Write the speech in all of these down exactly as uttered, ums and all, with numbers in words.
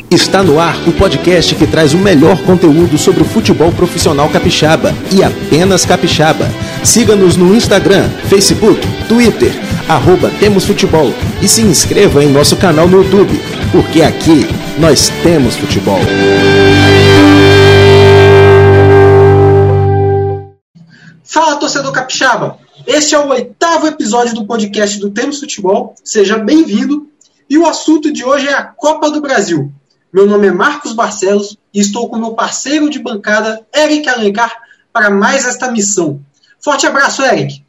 Está no ar o podcast que traz o melhor conteúdo sobre o futebol profissional capixaba e apenas capixaba. Siga-nos no Instagram, Facebook, Twitter, arroba Temos Futebol e se inscreva em nosso canal no YouTube, porque aqui nós temos futebol. Fala, torcedor capixaba! Este é o oitavo episódio do podcast do Temos Futebol. Seja bem-vindo. E o assunto de hoje é a Copa do Brasil. Meu nome é Marcos Barcelos e estou com meu parceiro de bancada, Eric Alencar, para mais esta missão. Forte abraço, Eric!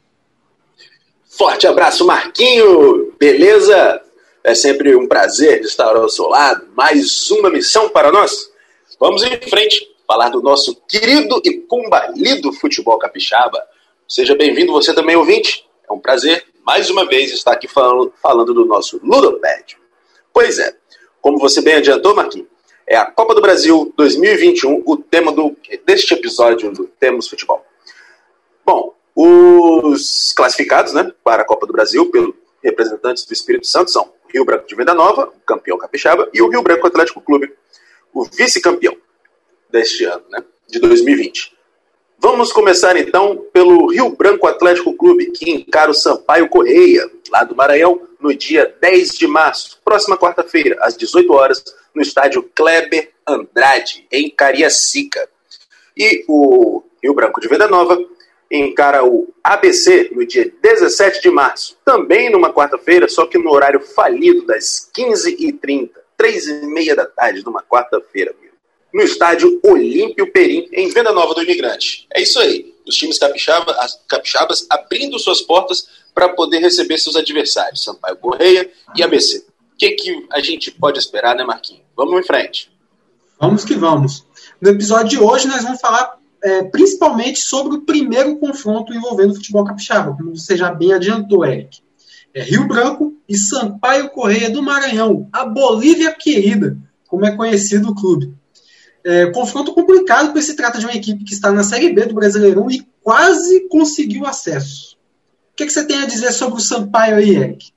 Forte abraço, Marquinho! Beleza? É sempre um prazer estar ao seu lado. Mais uma missão para nós. Vamos em frente, falar do nosso querido e combalido futebol capixaba. Seja bem-vindo você também, ouvinte. É um prazer, mais uma vez, estar aqui falando, falando do nosso Ludopédio. Pois é, como você bem adiantou, Marquinhos, é a Copa do Brasil dois mil e vinte e um, o tema do, deste episódio do Temos Futebol. Bom, os classificados, né, para a Copa do Brasil, pelos representantes do Espírito Santo, são o Rio Branco de Venda Nova, o campeão capixaba, e o Rio Branco Atlético Clube, o vice-campeão deste ano, né, de dois mil e vinte. Vamos começar então pelo Rio Branco Atlético Clube, que encara o Sampaio Correia, lá do Maranhão, no dia dez de março, próxima quarta-feira, às dezoito horas, no estádio Kleber Andrade, em Cariacica. E o Rio Branco de Venda Nova encara o A B C no dia dezessete de março, também numa quarta-feira, só que no horário falido das quinze e trinta, três e meia da tarde, numa quarta-feira, no estádio Olímpio Perim, em Venda Nova do Imigrante. É isso aí, os times capixaba, as capixabas abrindo suas portas para poder receber seus adversários, Sampaio Correia e A B C. O que, que a gente pode esperar, né, Marquinhos? Vamos em frente. Vamos que vamos. No episódio de hoje nós vamos falar é, principalmente sobre o primeiro confronto envolvendo o futebol capixaba, como você já bem adiantou, Eric. É Rio Branco e Sampaio Correia do Maranhão, a Bolívia querida, como é conhecido o clube. É, confronto complicado, pois se trata de uma equipe que está na Série B do Brasileirão e quase conseguiu acesso. O que, que você tem a dizer sobre o Sampaio aí, Eric?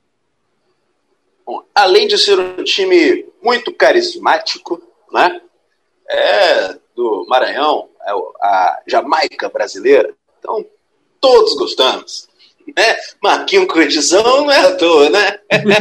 Bom, além de ser um time muito carismático, né, é do Maranhão, é a Jamaica brasileira, então todos gostamos. Né? Marquinhos Curtizão não é à toa, né?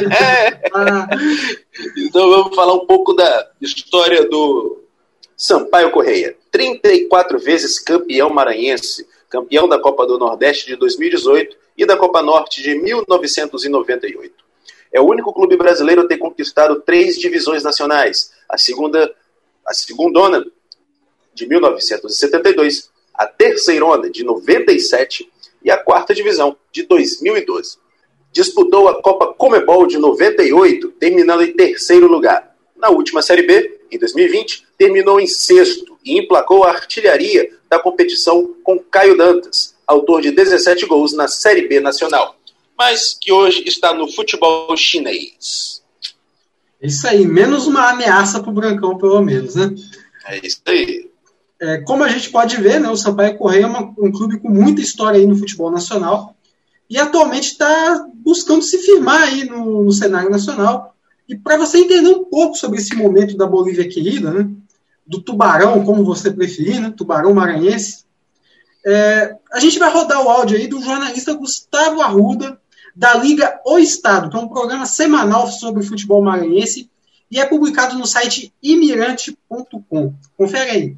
Então vamos falar um pouco da história do Sampaio Correia, trinta e quatro vezes campeão maranhense, campeão da Copa do Nordeste de dois mil e dezoito e da Copa Norte de mil novecentos e noventa e oito. É o único clube brasileiro a ter conquistado três divisões nacionais, a segunda, a segundona de mil novecentos e setenta e dois, a terceirona de noventa e sete e a quarta divisão de dois mil e doze. Disputou a Copa Comebol de noventa e oito, terminando em terceiro lugar. Na última Série B, em dois mil e vinte, terminou em sexto e emplacou a artilharia da competição com Caio Dantas, autor de dezessete gols na Série B nacional, mas que hoje está no futebol chinês. Isso aí, menos uma ameaça para o Brancão, pelo menos, né? É isso aí. É, como a gente pode ver, né, o Sampaio Correia é uma, um clube com muita história aí no futebol nacional e atualmente está buscando se firmar aí no, no cenário nacional. E para você entender um pouco sobre esse momento da Bolívia querida, né, do Tubarão, como você preferir, né, Tubarão maranhense, é, a gente vai rodar o áudio aí do jornalista Gustavo Arruda, da Liga O Estado, que é um programa semanal sobre futebol maranhense e é publicado no site imirante ponto com. Confere aí.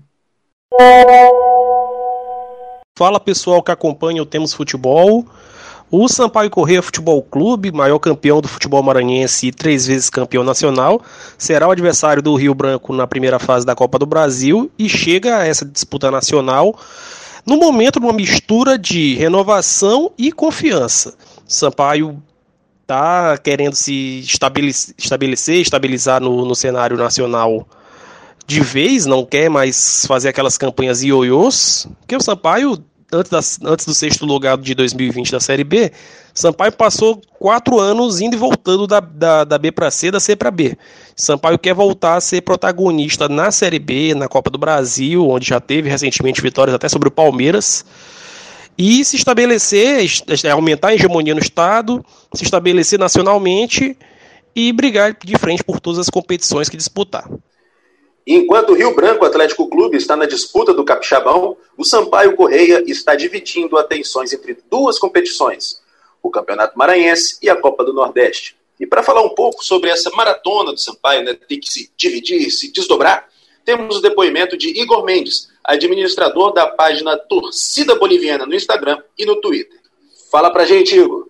Fala pessoal que acompanha o Temos Futebol. O Sampaio Correia Futebol Clube, maior campeão do futebol maranhense e três vezes campeão nacional, será o adversário do Rio Branco na primeira fase da Copa do Brasil e chega a essa disputa nacional no momento de uma mistura de renovação e confiança. Sampaio está querendo se estabelecer, estabelecer estabilizar no, no cenário nacional de vez, não quer mais fazer aquelas campanhas ioiôs, porque o Sampaio, antes, das, antes do sexto lugar de dois mil e vinte da Série B, Sampaio passou quatro anos indo e voltando da, da, da B para C, da C para B. Sampaio quer voltar a ser protagonista na Série B, na Copa do Brasil, onde já teve recentemente vitórias até sobre o Palmeiras, e se estabelecer, aumentar a hegemonia no estado, se estabelecer nacionalmente e brigar de frente por todas as competições que disputar. E enquanto o Rio Branco Atlético Clube está na disputa do Capixabão, o Sampaio Corrêa está dividindo atenções entre duas competições, o Campeonato Maranhense e a Copa do Nordeste. E para falar um pouco sobre essa maratona do Sampaio, né, ter que se dividir, se desdobrar, temos o depoimento de Igor Mendes, administrador da página Torcida Boliviana no Instagram e no Twitter. Fala pra gente, Igor.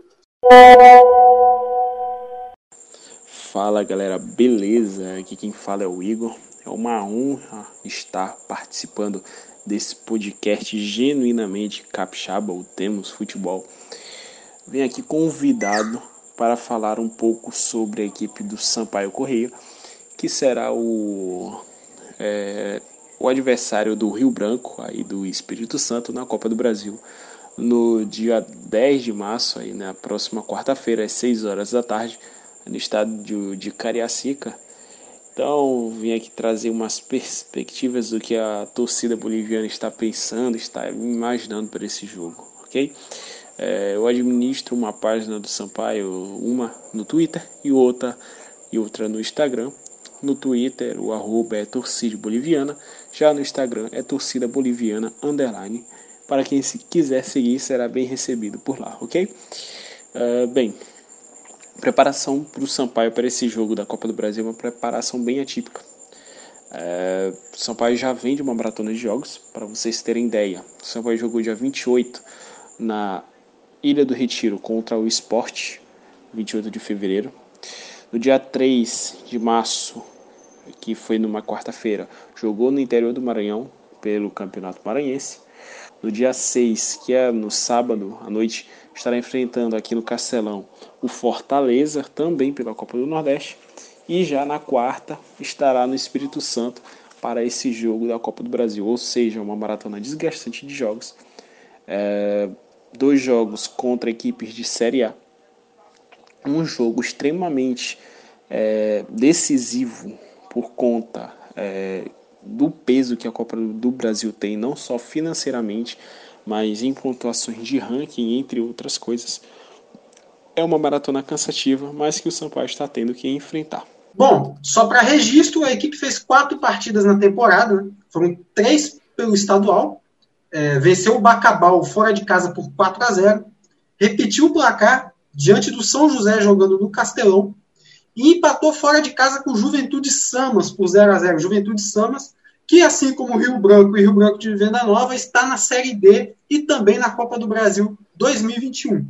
Fala, galera, beleza? Aqui quem fala é o Igor. É uma honra estar participando desse podcast genuinamente capixaba, o Temos Futebol. Venho aqui convidado para falar um pouco sobre a equipe do Sampaio Corrêa, que será o, é, o adversário do Rio Branco, aí do Espírito Santo, na Copa do Brasil, no dia dez de março, aí na próxima quarta-feira, às seis horas da tarde, no estado de, de Cariacica. Então, vim aqui trazer umas perspectivas do que a torcida boliviana está pensando, está imaginando para esse jogo, ok? É, eu administro uma página do Sampaio, uma no Twitter e outra, e outra no Instagram. No Twitter, o arroba é Torcida Boliviana, já no Instagram é Torcida Boliviana underline. Para quem se quiser seguir, será bem recebido por lá, ok? Uh, bem... Preparação para o Sampaio para esse jogo da Copa do Brasil é uma preparação bem atípica. É, o Sampaio já vem de uma maratona de jogos, para vocês terem ideia. O Sampaio jogou dia vinte e oito na Ilha do Retiro contra o Sport, vinte e oito de fevereiro. No dia três de março, que foi numa quarta-feira, jogou no interior do Maranhão pelo Campeonato Maranhense. No dia seis, que é no sábado à noite, estará enfrentando aqui no Castelão o Fortaleza, também pela Copa do Nordeste. E já na quarta estará no Espírito Santo para esse jogo da Copa do Brasil. Ou seja, uma maratona desgastante de jogos. É, dois jogos contra equipes de Série A. Um jogo extremamente é, decisivo por conta é, do peso que a Copa do Brasil tem, não só financeiramente, mas em pontuações de ranking, entre outras coisas. É uma maratona cansativa, mas que o Sampaio está tendo que enfrentar. Bom, só para registro, a equipe fez quatro partidas na temporada, né? Foram três pelo estadual, é, venceu o Bacabal fora de casa por quatro a zero, repetiu o placar diante do São José jogando no Castelão e empatou fora de casa com o Juventude Samas por zero a zero. Juventude Samas, que assim como o Rio Branco e Rio Branco de Venda Nova, está na Série D e também na Copa do Brasil dois mil e vinte e um.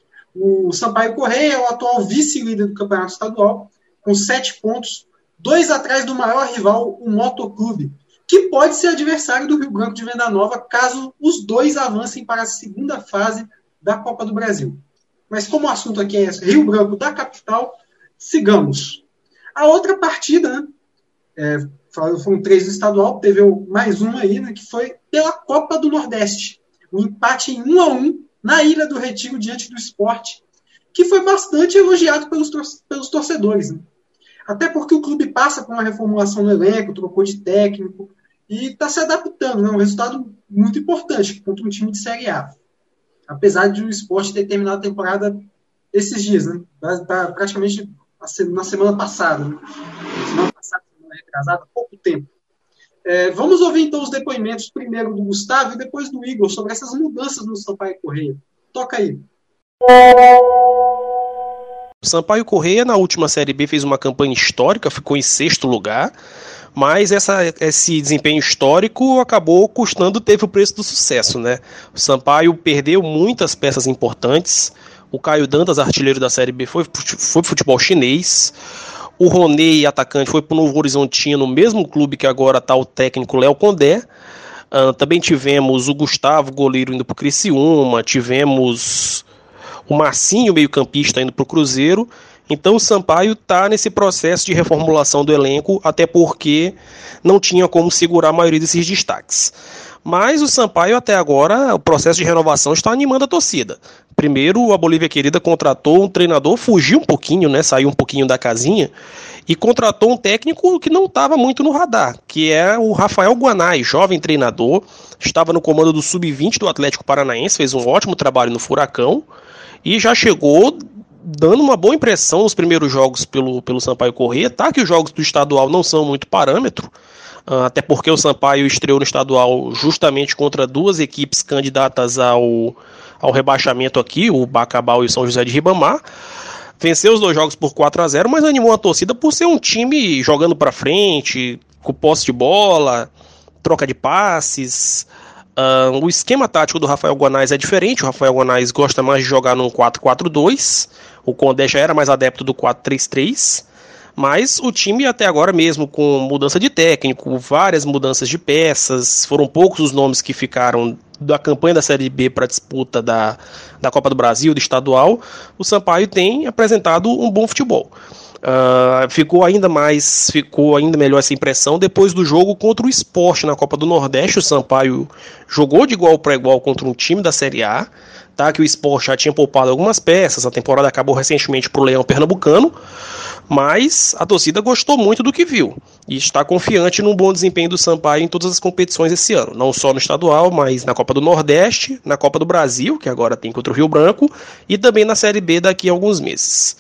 O Sampaio Corrêa é o atual vice-líder do Campeonato Estadual, com sete pontos, dois atrás do maior rival, o Motoclube, que pode ser adversário do Rio Branco de Venda Nova, caso os dois avancem para a segunda fase da Copa do Brasil. Mas como o assunto aqui é Rio Branco da capital, sigamos. A outra partida, né, é, foram três do estadual, teve mais uma aí, né, que foi pela Copa do Nordeste. Um empate em um a um na Ilha do Retiro diante do Sport, que foi bastante elogiado pelos, tor- pelos torcedores. Né? Até porque o clube passa por uma reformulação no elenco, trocou de técnico e está se adaptando. Né? Um resultado muito importante contra um time de Série A. Apesar de o Sport ter terminado a temporada esses dias, né? praticamente na semana passada. Né? Semana passada, semana retrasada, há pouco tempo. É, vamos ouvir então os depoimentos primeiro do Gustavo e depois do Igor sobre essas mudanças no Sampaio Corrêa. Toca aí. O Sampaio Corrêa na última Série B fez uma campanha histórica, ficou em sexto lugar, mas essa, esse desempenho histórico acabou custando, teve o preço do sucesso, né? O Sampaio perdeu muitas peças importantes, o Caio Dantas, artilheiro da Série B, foi para o futebol chinês. O Roney, atacante, foi para o Novo Horizontino, no mesmo clube que agora está o técnico Léo Condé. Uh, também tivemos o Gustavo, goleiro, indo para o Criciúma. Tivemos o Marcinho, meio-campista, indo para o Cruzeiro. Então o Sampaio está nesse processo de reformulação do elenco, até porque não tinha como segurar a maioria desses destaques. Mas o Sampaio, até agora, o processo de renovação está animando a torcida. Primeiro, a Bolívia Querida contratou um treinador, fugiu um pouquinho, né, saiu um pouquinho da casinha, e contratou um técnico que não estava muito no radar, que é o Rafael Guanais, jovem treinador, estava no comando do sub vinte do Atlético Paranaense, fez um ótimo trabalho no Furacão, e já chegou dando uma boa impressão nos primeiros jogos pelo, pelo Sampaio Corrêa, tá? Que os jogos do estadual não são muito parâmetro, uh, até porque o Sampaio estreou no estadual justamente contra duas equipes candidatas ao, ao rebaixamento aqui, o Bacabal e o São José de Ribamar. Venceu os dois jogos por quatro a zero, mas animou a torcida por ser um time jogando pra frente, com posse de bola, troca de passes. Uh, o esquema tático do Rafael Guanais é diferente. O Rafael Guanais gosta mais de jogar num quatro quatro dois. O Condé já era mais adepto do quatro três três. Mas o time até agora, mesmo com mudança de técnico, várias mudanças de peças, foram poucos os nomes que ficaram da campanha da Série B para a disputa da, da Copa do Brasil, do estadual. O Sampaio tem apresentado um bom futebol. Uh, ficou ainda mais, ficou ainda melhor essa impressão depois do jogo contra o Sport na Copa do Nordeste. O Sampaio jogou de igual para igual contra um time da Série A, tá? Que o Sport já tinha poupado algumas peças. A temporada acabou recentemente para o Leão Pernambucano, mas a torcida gostou muito do que viu e está confiante num bom desempenho do Sampaio em todas as competições esse ano, não só no estadual, mas na Copa do Nordeste, na Copa do Brasil, que agora tem contra o Rio Branco, e também na Série B daqui a alguns meses.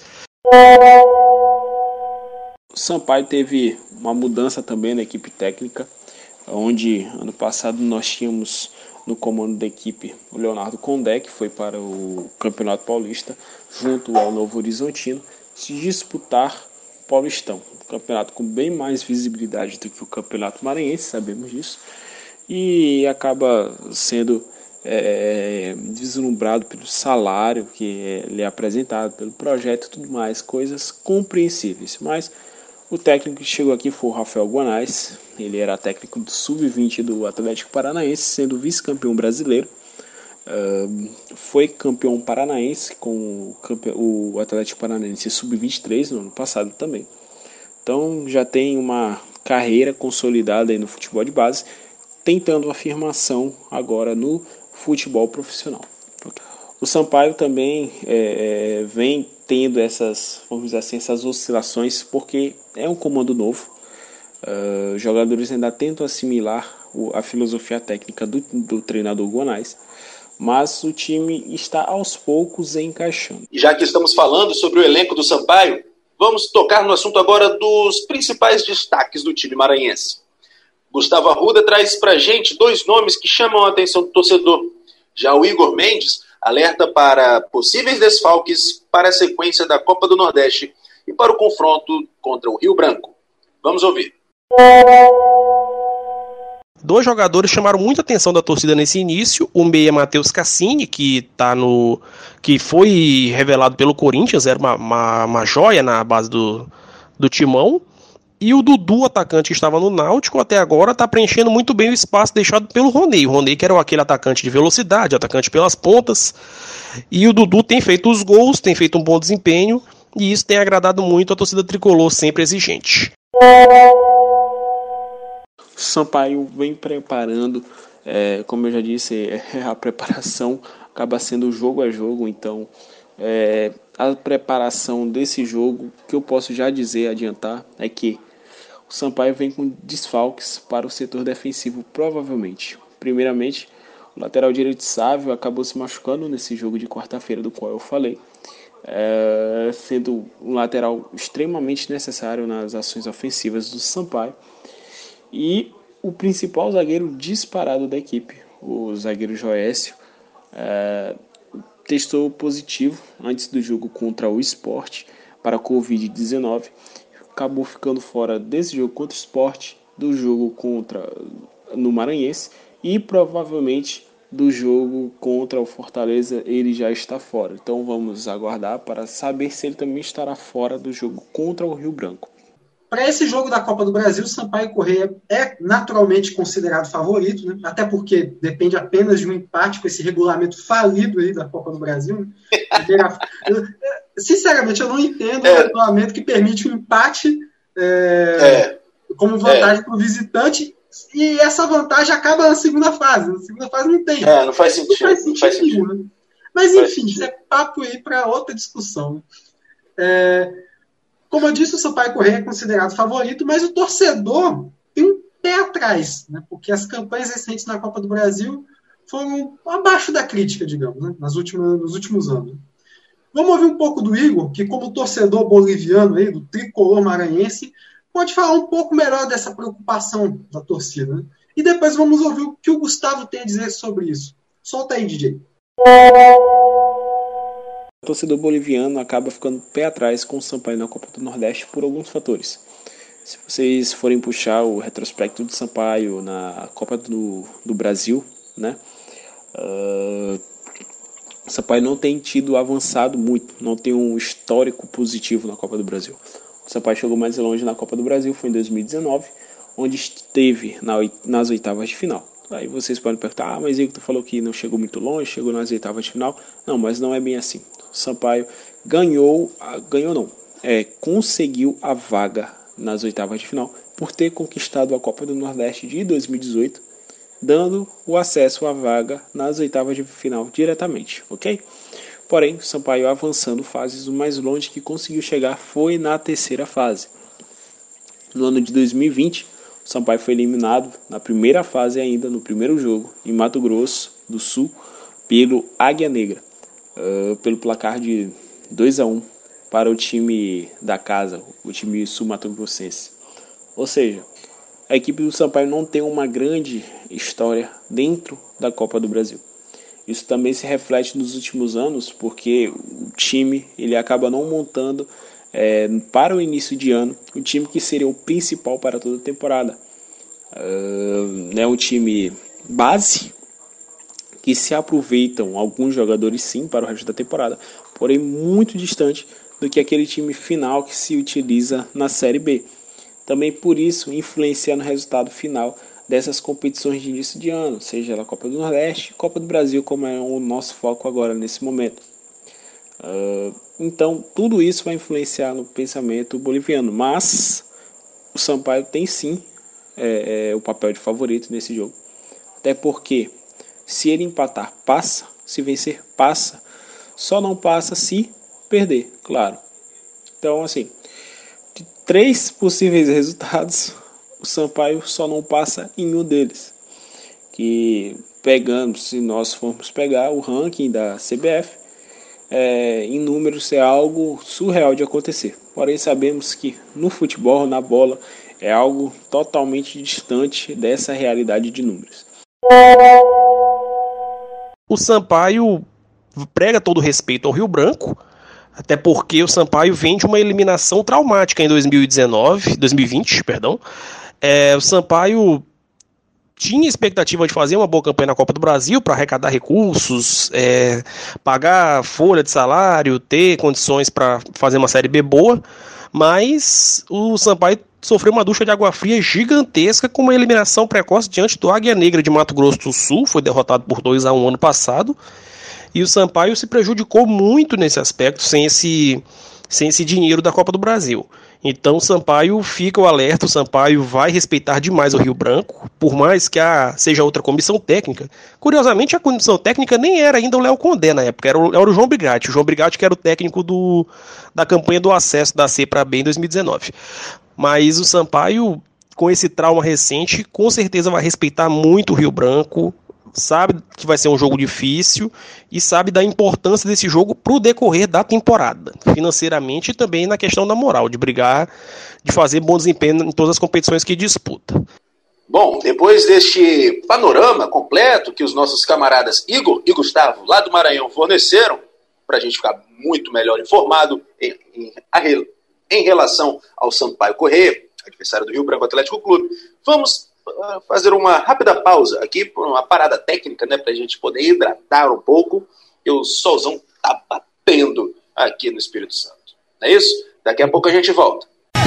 O Sampaio teve uma mudança também na equipe técnica, onde ano passado nós tínhamos no comando da equipe o Leonardo Condé, que foi para o Campeonato Paulista, junto ao Novo Horizontino, se disputar o Paulistão. Um campeonato com bem mais visibilidade do que o Campeonato Maranhense, sabemos disso, e acaba sendo é, deslumbrado pelo salário que lhe é apresentado, pelo projeto e tudo mais, coisas compreensíveis, mas o técnico que chegou aqui foi o Rafael Guanais. Ele era técnico do sub vinte do Atlético Paranaense, sendo vice-campeão brasileiro. Uh, foi campeão paranaense com o, o Atlético Paranaense sub vinte e três no ano passado também. Então já tem uma carreira consolidada aí no futebol de base, tentando afirmação agora no futebol profissional. O Sampaio também é, é, vem tendo essas, vamos dizer assim, essas oscilações, porque é um comando novo. Uh, os jogadores ainda tentam assimilar o, a filosofia técnica do, do treinador Guanais, mas o time está aos poucos encaixando. E já que estamos falando sobre o elenco do Sampaio, vamos tocar no assunto agora dos principais destaques do time maranhense. Gustavo Arruda traz pra gente dois nomes que chamam a atenção do torcedor. Já o Igor Mendes alerta para possíveis desfalques para a sequência da Copa do Nordeste e para o confronto contra o Rio Branco. Vamos ouvir. Dois jogadores chamaram muita atenção da torcida nesse início. O meia Matheus Cassini, que, tá no, que foi revelado pelo Corinthians, era uma, uma, uma joia na base do, do timão. E o Dudu, atacante que estava no Náutico, até agora está preenchendo muito bem o espaço deixado pelo Roney. O Roney que era aquele atacante de velocidade, atacante pelas pontas. E o Dudu tem feito os gols, tem feito um bom desempenho, e isso tem agradado muito a torcida tricolor, sempre exigente. O Sampaio vem preparando, é, como eu já disse, é, a preparação acaba sendo jogo a jogo, então é, a preparação desse jogo, que eu posso já dizer, adiantar, é que o Sampaio vem com desfalques para o setor defensivo, provavelmente. Primeiramente, o lateral direito Sávio acabou se machucando nesse jogo de quarta-feira, do qual eu falei, é, sendo um lateral extremamente necessário nas ações ofensivas do Sampaio. E o principal zagueiro disparado da equipe, o zagueiro Joécio, é, testou positivo antes do jogo contra o Sport para a covid dezenove. Acabou ficando fora desse jogo contra o Sport, do jogo contra no Maranhense e provavelmente do jogo contra o Fortaleza ele já está fora. Então vamos aguardar para saber se ele também estará fora do jogo contra o Rio Branco. Para esse jogo da Copa do Brasil, o Sampaio Corrêa é naturalmente considerado favorito, né? Até porque depende apenas de um empate com esse regulamento falido aí da Copa do Brasil. Né? Sinceramente, eu não entendo é. o regulamento que permite um empate é, é. como vantagem é. para o visitante, e essa vantagem acaba na segunda fase. Na segunda fase não tem. É, não faz sentido. Não faz sentido, não faz sentido. Nenhum, né? Mas, enfim, isso é papo aí para outra discussão. É, como eu disse, o Sampaio Corrêa é considerado favorito, mas o torcedor tem um pé atrás, né? Porque as campanhas recentes na Copa do Brasil foram abaixo da crítica, digamos, né? Nas últimas, nos últimos anos. Vamos ouvir um pouco do Igor, que como torcedor boliviano aí, do tricolor maranhense, pode falar um pouco melhor dessa preocupação da torcida, né? E depois vamos ouvir o que o Gustavo tem a dizer sobre isso. Solta aí, D J. O torcedor boliviano acaba ficando pé atrás com o Sampaio na Copa do Nordeste por alguns fatores. Se vocês forem puxar o retrospecto do Sampaio na Copa do, do Brasil, né? Uh, o Sampaio não tem tido avançado muito, não tem um histórico positivo na Copa do Brasil. O Sampaio chegou mais longe na Copa do Brasil, foi em dois mil e dezenove, onde esteve na, nas oitavas de final. Aí vocês podem perguntar, ah, mas Igor, tu falou que não chegou muito longe, chegou nas oitavas de final. Não, mas não é bem assim. O Sampaio ganhou, ganhou não, é, conseguiu a vaga nas oitavas de final por ter conquistado a Copa do Nordeste de dois mil e dezoito, dando o acesso à vaga nas oitavas de final diretamente, ok? Porém, o Sampaio avançando fases, o mais longe que conseguiu chegar foi na terceira fase. No ano de dois mil e vinte, o Sampaio foi eliminado na primeira fase ainda, no primeiro jogo, em Mato Grosso do Sul, pelo Águia Negra, uh, pelo placar de dois a um para o time da casa, o time sul-mato-grossense. Ou seja, a equipe do Sampaio não tem uma grande história dentro da Copa do Brasil. Isso também se reflete nos últimos anos, porque o time ele acaba não montando é, para o início de ano o time que seria o principal para toda a temporada. Uh, é um time base que se aproveitam alguns jogadores sim para o resto da temporada, porém muito distante do que aquele time final que se utiliza na Série B. Também por isso influencia no resultado final dessas competições de início de ano, seja a Copa do Nordeste, Copa do Brasil, como é o nosso foco agora nesse momento. Uh, então tudo isso vai influenciar no pensamento boliviano, mas o Sampaio tem sim é, é, o papel de favorito nesse jogo, até porque se ele empatar passa, se vencer passa, só não passa se perder, claro. Então assim, de três possíveis resultados, o Sampaio só não passa em um deles, que pegando, se nós formos pegar o ranking da C B F, é, em números é algo surreal de acontecer. Porém sabemos que no futebol, na bola, é algo totalmente distante dessa realidade de números. O Sampaio prega todo respeito ao Rio Branco, até porque o Sampaio vem de uma eliminação traumática em dois mil e dezenove, dois mil e vinte, perdão. É, o Sampaio tinha expectativa de fazer uma boa campanha na Copa do Brasil para arrecadar recursos, é, pagar folha de salário, ter condições para fazer uma Série B boa, mas o Sampaio sofreu uma ducha de água fria gigantesca com uma eliminação precoce diante do Águia Negra de Mato Grosso do Sul, foi derrotado por dois a um ano passado, e o Sampaio se prejudicou muito nesse aspecto, sem esse, sem esse dinheiro da Copa do Brasil. Então o Sampaio fica o alerta, o Sampaio vai respeitar demais o Rio Branco, por mais que a, seja outra comissão técnica. Curiosamente, a comissão técnica nem era ainda o Léo Condé na época, era o, era o João Brigatti. O João Brigatti que era o técnico do, da campanha do acesso da C para B em dois mil e dezenove. Mas o Sampaio, com esse trauma recente, com certeza vai respeitar muito o Rio Branco, sabe que vai ser um jogo difícil e sabe da importância desse jogo para o decorrer da temporada, financeiramente e também na questão da moral, de brigar, de fazer bom desempenho em todas as competições que disputa. Bom, depois deste panorama completo que os nossos camaradas Igor e Gustavo lá do Maranhão forneceram, para a gente ficar muito melhor informado em, em, em relação ao Sampaio Corrêa, adversário do Rio Branco Atlético Clube, vamos fazer uma rápida pausa aqui por uma parada técnica, né, para a gente poder hidratar um pouco, e o solzão tá batendo aqui no Espírito Santo. Não é isso? Daqui a pouco a gente volta.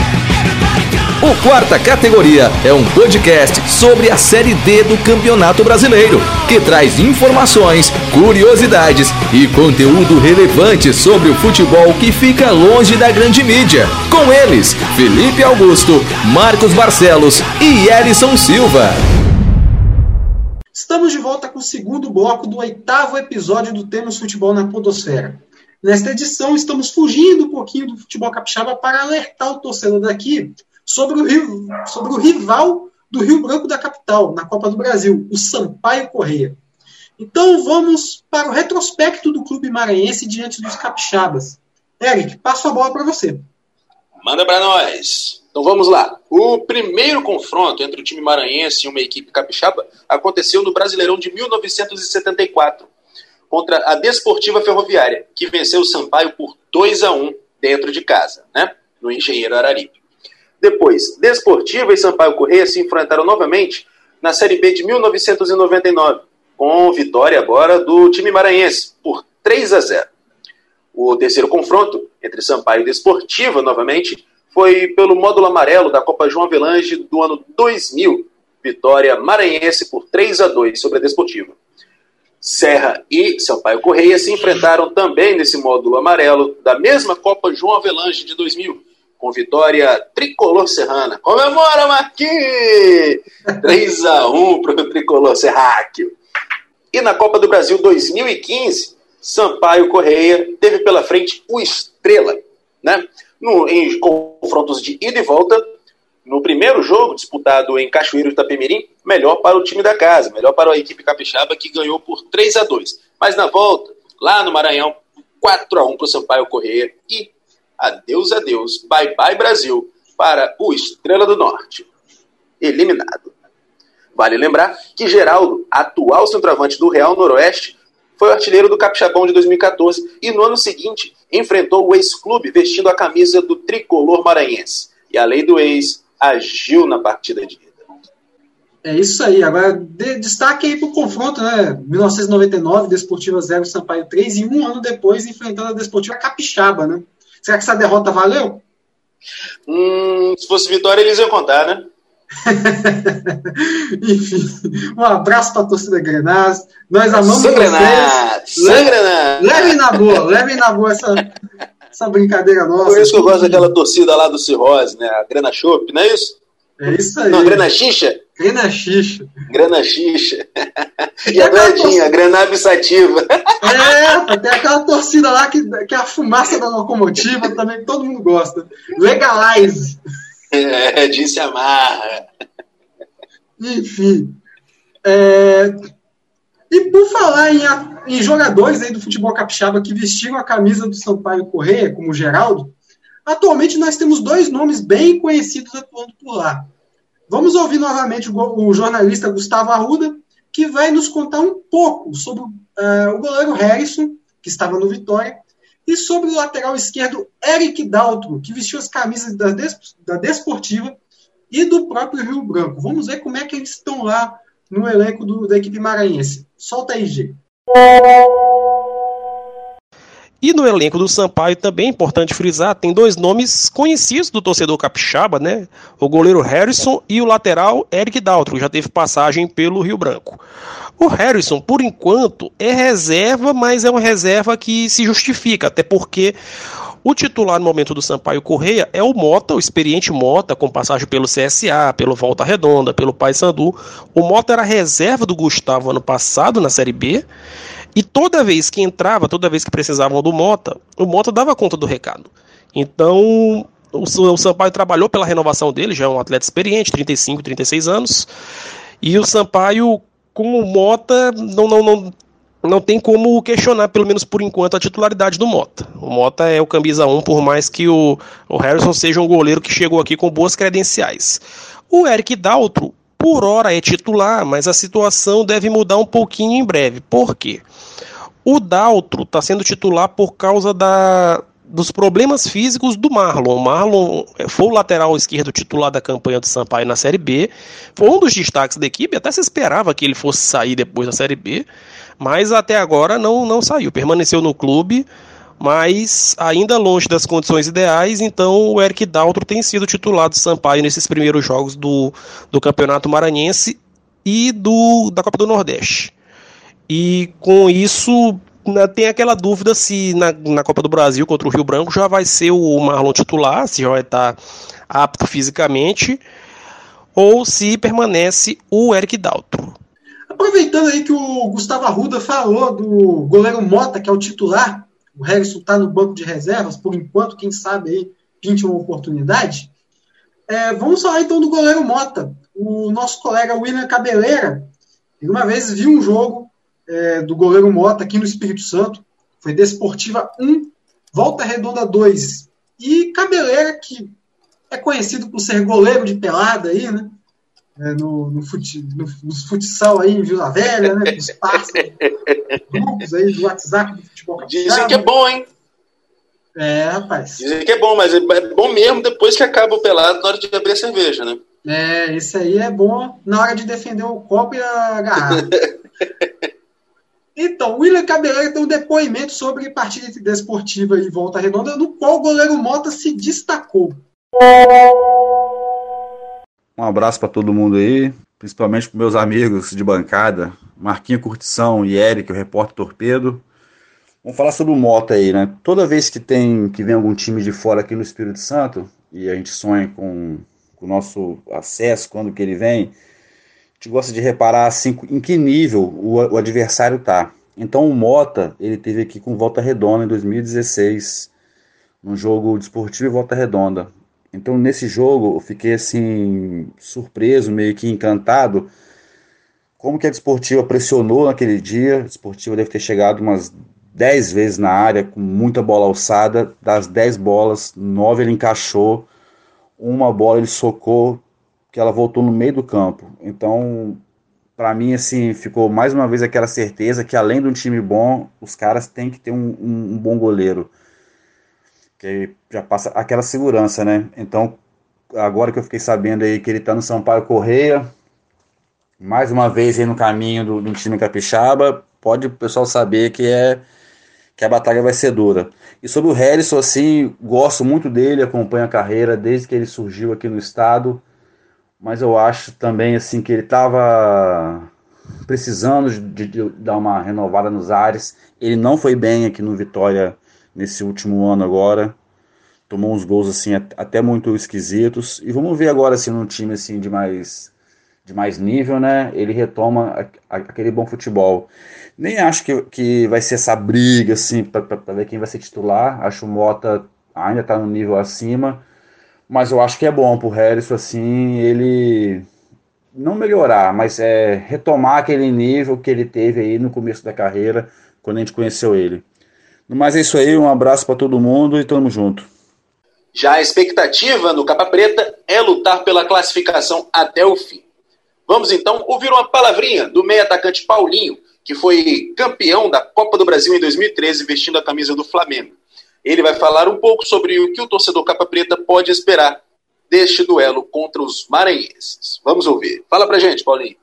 O Quarta Categoria é um podcast sobre a Série D do Campeonato Brasileiro, que traz informações, curiosidades e conteúdo relevante sobre o futebol que fica longe da grande mídia. Com eles, Felipe Augusto, Marcos Barcelos e Elison Silva. Estamos de volta com o segundo bloco do oitavo episódio do Temos Futebol na Podosfera. Nesta edição, estamos fugindo um pouquinho do futebol capixaba para alertar o torcedor daqui sobre o, Rio, sobre o rival do Rio Branco da capital, na Copa do Brasil, o Sampaio Corrêa. Então vamos para o retrospecto do clube maranhense diante dos capixabas. Eric, passo a bola para você. Manda para nós. Então vamos lá. O primeiro confronto entre o time maranhense e uma equipe capixaba aconteceu no Brasileirão de mil novecentos e setenta e quatro, contra a Desportiva Ferroviária, que venceu o Sampaio por dois a um dentro de casa, né? No Engenheiro Araripe. Depois, Desportiva e Sampaio Corrêa se enfrentaram novamente na Série B de mil novecentos e noventa e nove, com vitória agora do time maranhense, por três a zero. O terceiro confronto, entre Sampaio e Desportiva, novamente, foi pelo módulo amarelo da Copa João Avelange do ano dois mil, vitória maranhense por três a dois sobre a Desportiva. Serra e Sampaio Corrêa se enfrentaram também nesse módulo amarelo da mesma Copa João Avelange de dois mil, com vitória tricolor serrana. Comemora, Marquinhos! três a um para o tricolor serráqueo. E na Copa do Brasil dois mil e quinze, Sampaio Corrêa teve pela frente o Estrela, né? No, em confrontos de ida e volta. No primeiro jogo, disputado em Cachoeiro de Itapemirim, melhor para o time da casa, melhor para a equipe capixaba, que ganhou por três a dois. Mas na volta, lá no Maranhão, quatro a um para o Sampaio Corrêa e adeus, adeus, bye bye Brasil, para o Estrela do Norte. Eliminado. Vale lembrar que Geraldo, atual centroavante do Real Noroeste, foi o artilheiro do Capixabão de dois mil e catorze e no ano seguinte enfrentou o ex-clube vestindo a camisa do tricolor maranhense. E a lei do ex agiu na partida de ida. É isso aí. Agora, de, destaque aí para o confronto, né? mil novecentos e noventa e nove, Desportiva zero, Sampaio três, e um ano depois enfrentando a Desportiva Capixaba, né? Será que essa derrota valeu? Hum, se fosse vitória, eles iam contar, né? Enfim, um abraço para a torcida Grenaz. Nós amamos São vocês. Grenaz, São Grenaz. Levem na boa, levem na boa essa, essa brincadeira nossa. Por isso que eu gosto daquela torcida lá do Cirrose, né? A Grana Chopp, não é isso? É isso aí. Não, Grana Xixa? Grana Xixa. Grana Xixa. E, e a Gradinha, a Grana Absativa. É, tem aquela torcida lá que, que é a fumaça da locomotiva também, que todo mundo gosta. Legalize. É, disse amarra. Enfim. É... E por falar em, em jogadores aí do futebol capixaba que vestiram a camisa do Sampaio Corrêa, como o Geraldo, atualmente nós temos dois nomes bem conhecidos atuando por lá. Vamos ouvir novamente o, o jornalista Gustavo Arruda, que vai nos contar um pouco sobre uh, o goleiro Harrison, que estava no Vitória, e sobre o lateral esquerdo Eric Daltro, que vestiu as camisas da, Des, da Desportiva e do próprio Rio Branco. Vamos ver como é que eles estão lá no elenco do, da equipe maranhense. Solta aí, G. E no elenco do Sampaio também é importante frisar, tem dois nomes conhecidos do torcedor capixaba, né? O goleiro Harrison e o lateral Eric Daltro, que já teve passagem pelo Rio Branco. O Harrison, por enquanto, é reserva, mas é uma reserva que se justifica, até porque o titular no momento do Sampaio Corrêa é o Mota, o experiente Mota, com passagem pelo C S A, pelo Volta Redonda, pelo Paysandu. O Mota era reserva do Gustavo ano passado na Série B, e toda vez que entrava, toda vez que precisavam do Mota, o Mota dava conta do recado. Então, o Sampaio trabalhou pela renovação dele, já é um atleta experiente, trinta e cinco, trinta e seis anos, e o Sampaio, com o Mota, não, não, não, não tem como questionar, pelo menos por enquanto, a titularidade do Mota. O Mota é o camisa um, por mais que o, o Harrison seja um goleiro que chegou aqui com boas credenciais. O Eric Daltro, por hora, é titular, mas a situação deve mudar um pouquinho em breve. Por quê? O Daltro está sendo titular por causa da, dos problemas físicos do Marlon. O Marlon foi o lateral esquerdo titular da campanha do Sampaio na Série B, foi um dos destaques da equipe, até se esperava que ele fosse sair depois da Série B, mas até agora não, não saiu, permaneceu no clube, mas ainda longe das condições ideais. Então o Eric Daltro tem sido titular do Sampaio nesses primeiros jogos do, do Campeonato Maranhense e do, da Copa do Nordeste. E com isso tem aquela dúvida se na, na Copa do Brasil contra o Rio Branco já vai ser o Marlon titular, se já vai estar apto fisicamente, ou se permanece o Eric Daltro. Aproveitando aí que o Gustavo Arruda falou do goleiro Mota, que é o titular, o Harrison está no banco de reservas, por enquanto, quem sabe aí pinte uma oportunidade. É, vamos falar então do goleiro Mota. O nosso colega William Cabeleira, ele uma vez viu um jogo é, do goleiro Mota aqui no Espírito Santo. Foi Desportiva um, Volta Redonda dois. E Cabeleira, que é conhecido por ser goleiro de pelada aí, né? É, no, no, fute, no, no futsal aí em Vila Velha, né? Nos parceiros, grupos aí do WhatsApp do futebol capixaba. Dizem que é bom, hein? É, rapaz. Dizem que é bom, mas é bom mesmo depois que acaba o pelado na hora de abrir a cerveja, né? É, esse aí é bom na hora de defender o copo e a garrafa. Então, o William Cabeleira tem um depoimento sobre partida entre Desportiva e Volta Redonda, no qual o goleiro Mota se destacou. Um abraço para todo mundo aí, principalmente para meus amigos de bancada, Marquinho Curtição e Eric, o repórter Torpedo. Vamos falar sobre o Mota aí, né? Toda vez que tem que vem algum time de fora aqui no Espírito Santo, e a gente sonha com, com o nosso acesso quando que ele vem, a gente gosta de reparar assim, em que nível o, o adversário tá. Então o Mota, ele teve aqui com Volta Redonda em dois mil e dezesseis, num jogo Desportivo e Volta Redonda. Então nesse jogo eu fiquei assim, surpreso, meio que encantado, como que a Desportiva pressionou naquele dia. A Desportiva deve ter chegado umas dez vezes na área, com muita bola alçada. Das dez bolas, nove ele encaixou, uma bola ele socou, que ela voltou no meio do campo. Então, para mim, assim, ficou mais uma vez aquela certeza que além de um time bom, os caras têm que ter um, um, um bom goleiro, que já passa aquela segurança, né? Então, agora que eu fiquei sabendo aí que ele tá no Sampaio Corrêa, mais uma vez aí no caminho do, do time capixaba, pode o pessoal saber que é que a batalha vai ser dura. E sobre o Harrison, assim, gosto muito dele, acompanho a carreira desde que ele surgiu aqui no estado, mas eu acho também assim que ele estava precisando de, de dar uma renovada nos ares. Ele não foi bem aqui no Vitória nesse último ano agora, tomou uns gols assim até muito esquisitos, e vamos ver agora assim num time assim de mais de mais nível, né? Ele retoma a, a, aquele bom futebol. Nem acho que, que vai ser essa briga assim para ver quem vai ser titular. Acho que o Mota ainda está no nível acima, mas eu acho que é bom pro Harrison assim, ele não melhorar, mas é retomar aquele nível que ele teve aí no começo da carreira, quando a gente conheceu ele. Mas é isso aí, um abraço para todo mundo e tamo junto. Já a expectativa no Capa Preta é lutar pela classificação até o fim. Vamos então ouvir uma palavrinha do meio atacante Paulinho, que foi campeão da Copa do Brasil em dois mil e treze, vestindo a camisa do Flamengo. Ele vai falar um pouco sobre o que o torcedor Capa Preta pode esperar deste duelo contra os maranhenses. Vamos ouvir. Fala pra gente, Paulinho.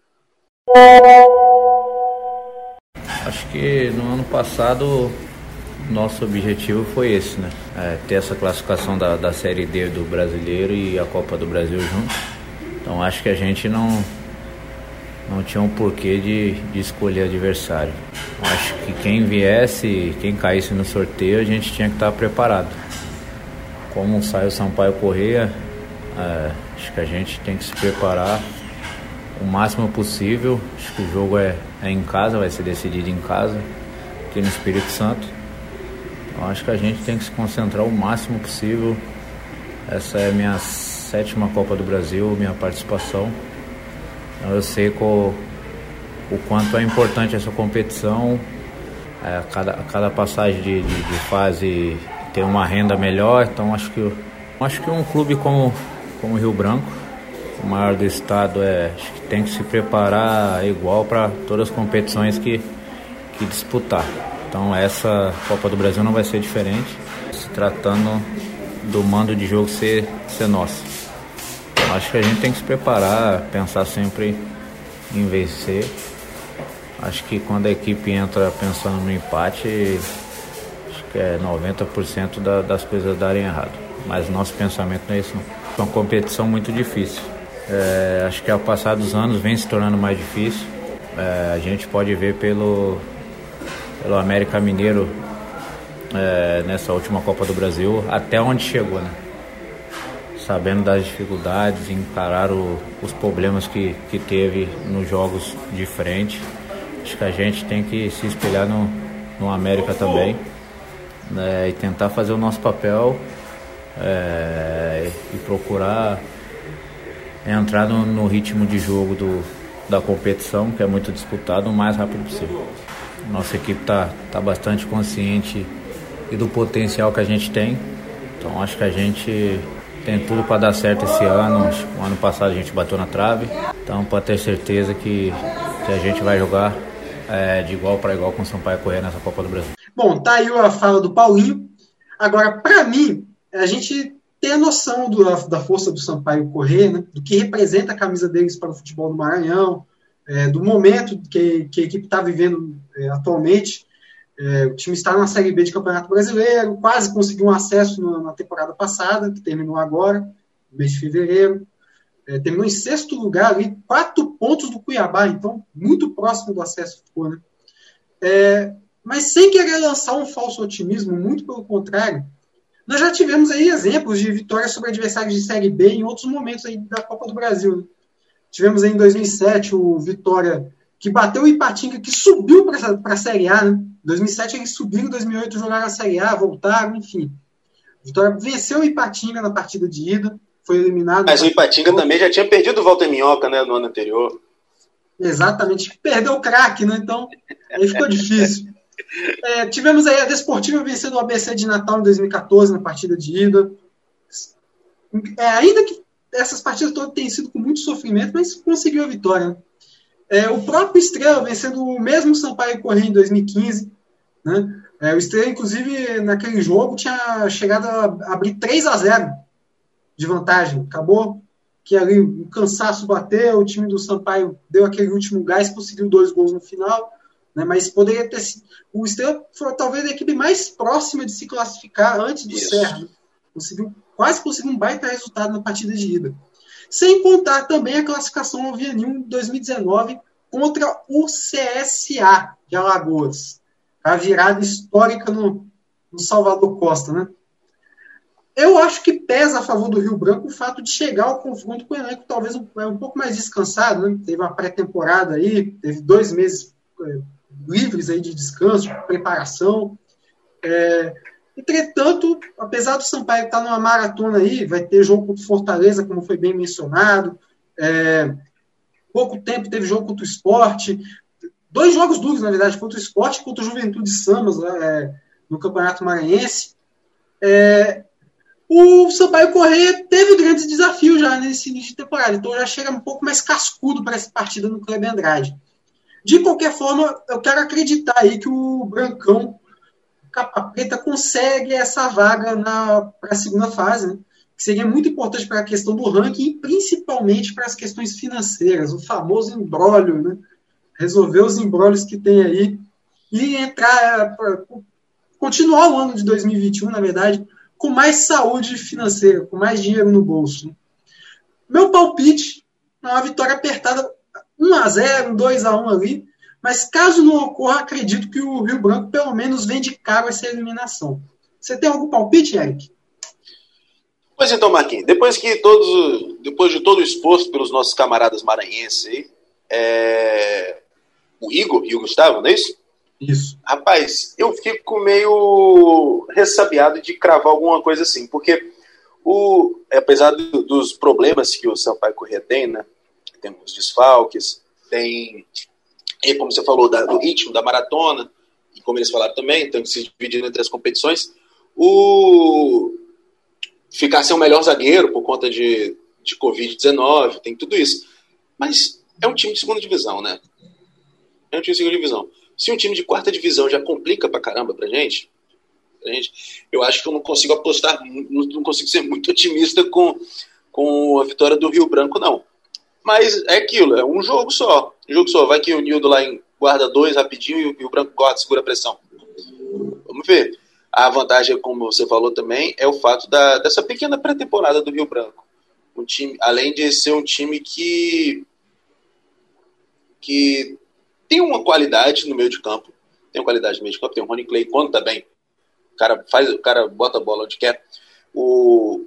Acho que no ano passado nosso objetivo foi esse, né? É, ter essa classificação da, da Série D do Brasileiro e a Copa do Brasil juntos. Então acho que a gente não, não tinha um porquê de, de escolher adversário. Acho que quem viesse, quem caísse no sorteio, a gente tinha que estar preparado. Como sai o Sampaio Corrêa, é, acho que a gente tem que se preparar o máximo possível. Acho que o jogo é, é em casa, vai ser decidido em casa, aqui no Espírito Santo. Então acho que a gente tem que se concentrar o máximo possível. Essa é a minha sétima Copa do Brasil, minha participação. Então eu sei qual, o quanto é importante essa competição. É, a, cada, a cada passagem de, de, de fase tem uma renda melhor. Então acho que, acho que um clube como, como o Rio Branco, o maior do estado, é, acho que tem que se preparar igual para todas as competições que, que disputar. Então essa Copa do Brasil não vai ser diferente, se tratando do mando de jogo ser, ser nosso. Então, acho que a gente tem que se preparar, pensar sempre em vencer. Acho que quando a equipe entra pensando no empate, acho que é noventa por cento da, das coisas darem errado. Mas o nosso pensamento não é isso, não. É uma competição muito difícil. É, acho que ao passar dos anos vem se tornando mais difícil. É, a gente pode ver pelo, pelo América Mineiro é, nessa última Copa do Brasil até onde chegou, né? Sabendo das dificuldades, encarar o, os problemas que, que teve nos jogos de frente. Acho que a gente tem que se espelhar no, no América também, né, e tentar fazer o nosso papel é, e procurar entrar no, no ritmo de jogo do, da competição, que é muito disputado, o mais rápido possível. Nossa equipe está tá bastante consciente e do potencial que a gente tem, então acho que a gente tem tudo para dar certo esse ano. O ano passado a gente bateu na trave, então pode ter certeza que, que a gente vai jogar é, de igual para igual com o Sampaio Corrêa nessa Copa do Brasil. Bom, tá aí a fala do Paulinho. Agora, para mim, a gente tem a noção do, da força do Sampaio Corrêa, né, do que representa a camisa deles para o futebol do Maranhão, é, do momento que, que a equipe está vivendo é, atualmente. É, o time está na Série B de Campeonato Brasileiro, quase conseguiu um acesso na, na temporada passada, que terminou agora, no mês de fevereiro. É, terminou em sexto lugar, ali, quatro pontos do Cuiabá, então muito próximo do acesso ficou, né? É, mas sem querer lançar um falso otimismo, muito pelo contrário, nós já tivemos aí exemplos de vitórias sobre adversários de Série B em outros momentos aí da Copa do Brasil, né? Tivemos aí em dois mil e sete o Vitória, que bateu o Ipatinga, que subiu para a Série A, né? Em dois mil e sete eles subiram, em dois mil e oito jogaram a Série A, voltaram, enfim. O Vitória venceu o Ipatinga na partida de ida, foi eliminado. Mas o Ipatinga também já tinha perdido o Walter Minhoca, né, no ano anterior. Exatamente, perdeu o craque, né? Então aí ficou difícil. É, tivemos aí a Desportiva vencendo o A B C de Natal em dois mil e catorze na partida de ida. É, ainda que essas partidas todas tenham sido com muito sofrimento, mas conseguiu a vitória, né? É, o próprio Estrela vencendo o mesmo Sampaio Corrêa em dois mil e quinze, né? É, o Estrela, inclusive, naquele jogo tinha chegado a abrir três a zero de vantagem. Acabou que ali o cansaço bateu, o time do Sampaio deu aquele último gás, conseguiu dois gols no final, né? Mas poderia ter sido... O Estrela foi talvez a equipe mais próxima de se classificar antes do Serra, né? Conseguiu, quase conseguiu um baita resultado na partida de ida. Sem contar também a classificação ao Vianil em dois mil e dezenove contra o C S A de Alagoas. A virada histórica no, no Salvador Costa, né? Eu acho que pesa a favor do Rio Branco o fato de chegar ao confronto com o elenco talvez um, um pouco mais descansado, né? Teve uma pré-temporada aí, teve dois meses é, livres aí de descanso, de preparação. É, entretanto, apesar do Sampaio estar numa maratona aí, vai ter jogo contra o Fortaleza, como foi bem mencionado. É, pouco tempo teve jogo contra o Sport. Dois jogos duros, na verdade, contra o Sport e contra o Juventude Samas, é, no Campeonato Maranhense. É, o Sampaio Corrêa teve grandes desafios já nesse início de temporada, então já chega um pouco mais cascudo para essa partida no Kleber Andrade. De qualquer forma, eu quero acreditar aí que o Brancão, Capa Preta, consegue essa vaga para a segunda fase, né? Que seria muito importante para a questão do ranking e principalmente para as questões financeiras, o famoso imbróglio, né? Resolver os embrólios que tem aí e entrar, pra, continuar o ano de dois mil e vinte e um, na verdade, com mais saúde financeira, com mais dinheiro no bolso. Meu palpite é uma vitória apertada, um a zero, dois a um ali, mas caso não ocorra, acredito que o Rio Branco pelo menos vende caro essa eliminação. Você tem algum palpite, Eric? Pois então, Marquinhos, depois, que todos, depois de todo o esforço pelos nossos camaradas maranhenses aí, é... o Igor e o Gustavo, não é isso? Isso. Rapaz, eu fico meio ressabiado de cravar alguma coisa assim, porque o, apesar do, dos problemas que o Sampaio Corrêa tem, né? Tem os desfalques, tem, e como você falou, da, do ritmo da maratona, e como eles falaram também, tem que se dividir entre as competições, o ficar sem o melhor zagueiro por conta de, de covid dezenove, tem tudo isso. Mas é um time de segunda divisão, né? É um time de segunda divisão. Se um time de quarta divisão já complica pra caramba pra gente, pra gente eu acho que eu não consigo apostar, não, não consigo ser muito otimista com, com a vitória do Rio Branco, não. Mas é aquilo, é um jogo só. Um jogo só. Vai que o Nildo lá em guarda dois rapidinho e o Rio Branco guarda, segura a pressão. Vamos ver. A vantagem, como você falou também, é o fato da, dessa pequena pré-temporada do Rio Branco. Um time, além de ser um time que, que tem uma qualidade no meio de campo, tem uma qualidade no meio de campo, tem o Rony Clay, quando tá bem, o cara, faz, o cara bota a bola onde quer. O,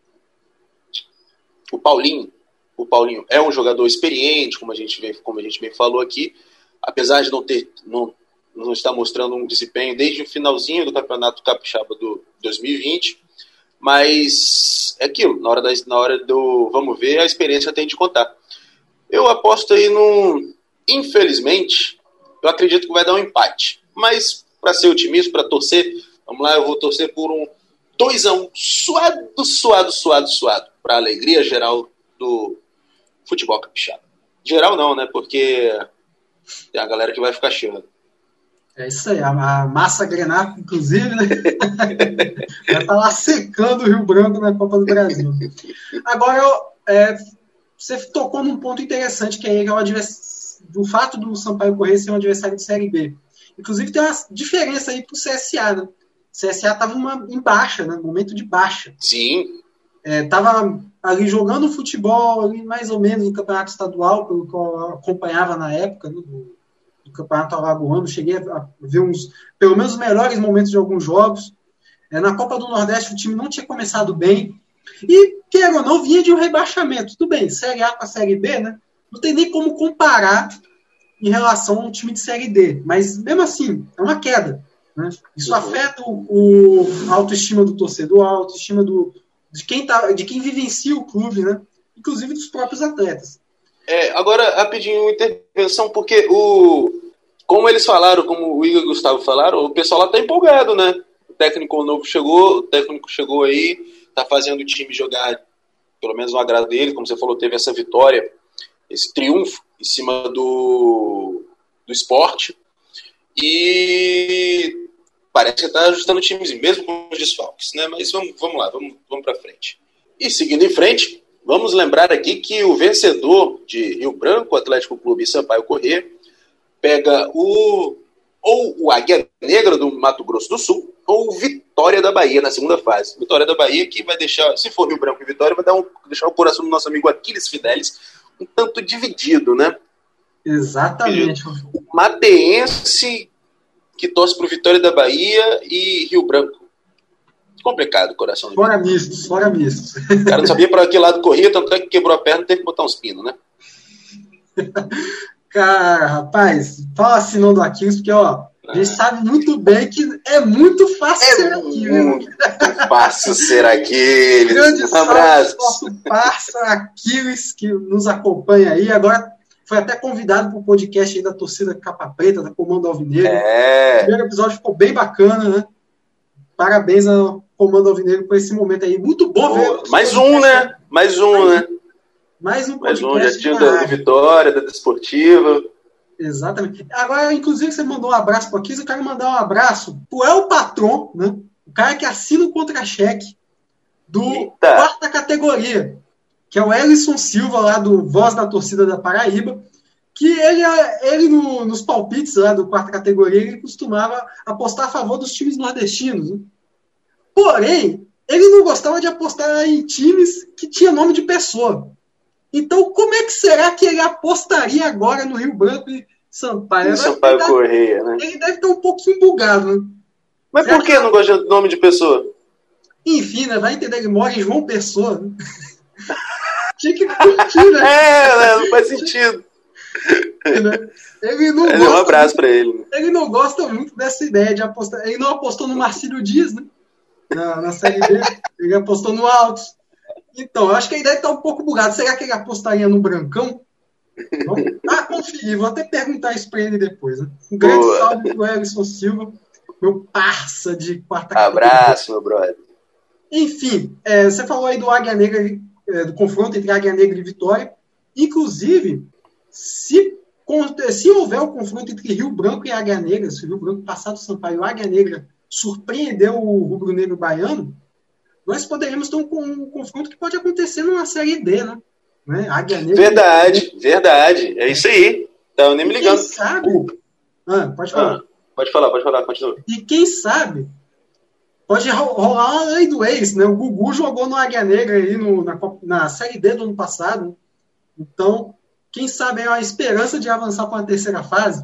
o Paulinho, o Paulinho é um jogador experiente, como a gente bem, como a gente bem falou aqui, apesar de não ter, não, não estar mostrando um desempenho desde o finalzinho do Campeonato Capixaba do dois mil e vinte, mas é aquilo, na hora, da, na hora do vamos ver, a experiência tem de contar. Eu aposto aí num... Infelizmente, eu acredito que vai dar um empate. Mas, para ser otimista, para torcer, vamos lá, eu vou torcer por um dois a um, suado, suado, suado, suado, para a alegria geral do futebol capixaba. Geral não, né? Porque tem a galera que vai ficar chorando. É isso aí, a, a massa grenar, inclusive, né? Vai estar lá secando o Rio Branco na Copa do Brasil. Agora, eu, é, você tocou num ponto interessante, que é o, advers... o fato do Sampaio Corrêa ser um adversário de Série B. Inclusive, tem uma diferença aí pro C S A, né? O C S A estava em baixa, né? Momento de baixa. Sim. Estava é, ali jogando futebol, ali mais ou menos no campeonato estadual, pelo que eu acompanhava na época, né, do, do campeonato alagoano. Cheguei a ver uns, pelo menos os melhores momentos de alguns jogos. É, na Copa do Nordeste o time não tinha começado bem. E, queira ou não, vinha de um rebaixamento. Tudo bem, Série A para Série B, né? Não tem nem como comparar em relação a um time de Série D. Mas, mesmo assim, é uma queda. Né? Isso afeta o, o, a autoestima do torcedor, a autoestima do, de, quem tá, de quem vivencia o clube, né? Inclusive dos próprios atletas. É, agora, rapidinho, uma intervenção, porque o, como eles falaram, como o Igor e o Gustavo falaram, o pessoal lá está empolgado, né? O técnico novo chegou, o técnico chegou aí, está fazendo o time jogar, pelo menos no agrado dele, como você falou, teve essa vitória, esse triunfo em cima do, do Sport, e parece que está ajustando o timezinho, mesmo com os desfalques, né? Mas vamos, vamos lá, vamos, vamos para frente. E seguindo em frente, vamos lembrar aqui que o vencedor de Rio Branco, Atlético Clube e Sampaio Corrêa, pega o ou o Águia Negra do Mato Grosso do Sul, ou o Vitória da Bahia na segunda fase. Vitória da Bahia que vai deixar, se for Rio Branco e Vitória, vai dar um, deixar o coração do nosso amigo Aquiles Fidelis um tanto dividido, né? Exatamente. O mateense que torce para o Vitória da Bahia e Rio Branco. Complicado o coração. Fora mistos, fora mistos. O cara não sabia para que lado corria, tanto é que quebrou a perna e teve que botar uns pinos, né? Cara, rapaz, fala assim não do Aquiles, porque ó, a gente sabe muito bem que é muito fácil é ser Aquiles. Muito fácil ser Aquiles. Grande Um abraço. Nosso parça Aquiles, que nos acompanha aí. Agora foi até convidado para o podcast aí da torcida Capa Preta, da Comando Alvinegro. É. O primeiro episódio ficou bem bacana, né? Parabéns ao Comando Alvinegro por esse momento aí. Muito bom ver. Mais um, né? Mais um, mais, né? Mais um Mais podcast. um, já tinha da Vitória, da Desportiva. Exatamente. Agora, inclusive, você mandou um abraço para aqui. Eu quero mandar um abraço pro El Patron, né? O cara que assina o contra-cheque do Eita. quarta categoria, que é o Ellison Silva, lá do Voz da Torcida da Paraíba, que ele, ele no, nos palpites lá do quarta categoria, ele costumava apostar a favor dos times nordestinos. Né? Porém, ele não gostava de apostar em times que tinha nome de pessoa. Então, como é que será que ele apostaria agora no Rio Branco e Sampaio? E Sampaio Corrêa, né? Ele deve estar um pouquinho bugado, né? Mas será por que, que não gosta de nome de pessoa? Enfim, né? Vai entender, ele mora em João Pessoa. Né? Tinha que curtir, né? É, né? Não faz sentido. Ele não é, gosta um abraço muito, pra ele. Ele não gosta muito dessa ideia de apostar. Ele não apostou no Marcílio Dias, né? Na, na Série B. Ele apostou no Altos. Então, eu acho que a ideia está um pouco bugada. Será que ele apostaria no Brancão? Vamos ah, conferir. Vou até perguntar isso para ele depois. Né? Um grande Boa. salve pro Ellison Silva, meu parça de quarta categoria. Abraço, meu brother. Enfim, é, você falou aí do Águia Negra, é, do confronto entre Águia Negra e Vitória. Inclusive, se, se houver o confronto entre Rio Branco e Águia Negra, se o Rio Branco passar do Sampaio e o Águia Negra surpreender o rubro-negro baiano, nós poderíamos ter um, um confronto que pode acontecer numa Série D, né? né? Águia Negra. Verdade, e... verdade. É isso aí. Então, nem me ligando. Quem sabe... Ah, pode falar. Ah, pode falar, pode falar, continua. E quem sabe pode rolar uma lei do ex, né? O Gugu jogou no Águia Negra aí no, na, na Série D do ano passado. Então, quem sabe é uma esperança de avançar para a terceira fase.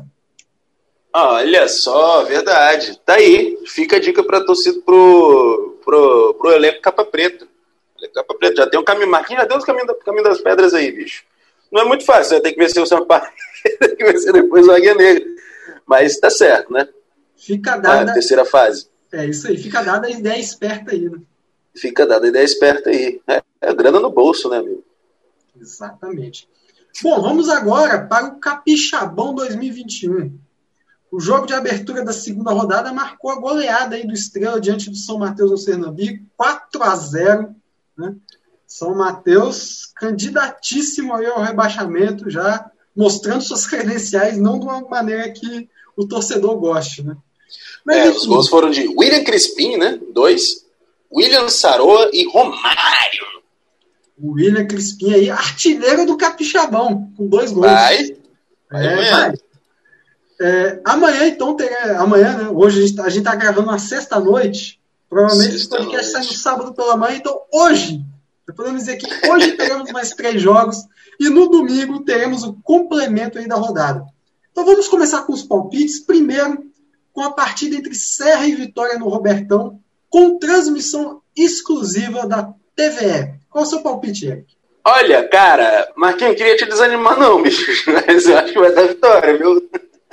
Olha só, verdade. Tá aí. Fica a dica para torcida pro, pro, pro elenco Capa Preta. Capa Preta. Já tem um caminho, Marquinhos já deu os caminhos caminho das pedras aí, bicho. Não é muito fácil, você tem que vencer o Sampaio, tem que vencer depois o Águia Negra. Mas tá certo, né? Fica dada. A terceira fase. É isso aí, fica dada a ideia esperta aí, né? Fica dada a ideia esperta aí. É, é grana no bolso, né, amigo? Exatamente. Bom, vamos agora para o Capixabão dois mil e vinte e um. O jogo de abertura da segunda rodada marcou a goleada aí do Estrela diante do São Mateus no Sernambique, quatro a zero, né? São Mateus candidatíssimo aí ao rebaixamento, já mostrando suas credenciais, não de uma maneira que o torcedor goste, né? Mas, é, enfim, os gols foram de William Crispim, né? Dois. William Saroa e Romário. O William Crispim aí, artilheiro do Capixabão, com dois gols. Vai. Vai é, amanhã. vai. É, amanhã, então, terá, amanhã, né? Hoje a gente, a gente tá gravando na sexta-noite. Provavelmente esse podcast sai no sábado pela manhã. Então, hoje, podemos dizer que hoje teremos mais três jogos. E no domingo teremos o complemento aí da rodada. Então, vamos começar com os palpites. Primeiro, com a partida entre Serra e Vitória no Robertão, com transmissão exclusiva da T V E. Qual é o seu palpite, Eric? Olha, cara, Marquinhos, queria te desanimar não, bicho. Mas eu acho que vai dar vitória, viu?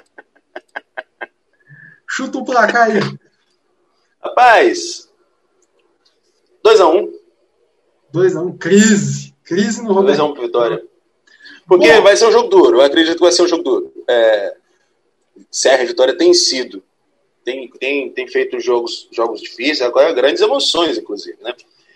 Chuta o placar aí. Rapaz, dois a um. dois a um, crise. Crise no Robertão. dois a um pro Vitória. Porque Bom, vai ser um jogo duro, eu acredito que vai ser um jogo duro. É, Serra e Vitória tem sido, tem, tem, tem feito jogos, jogos difíceis, agora grandes emoções, inclusive, né?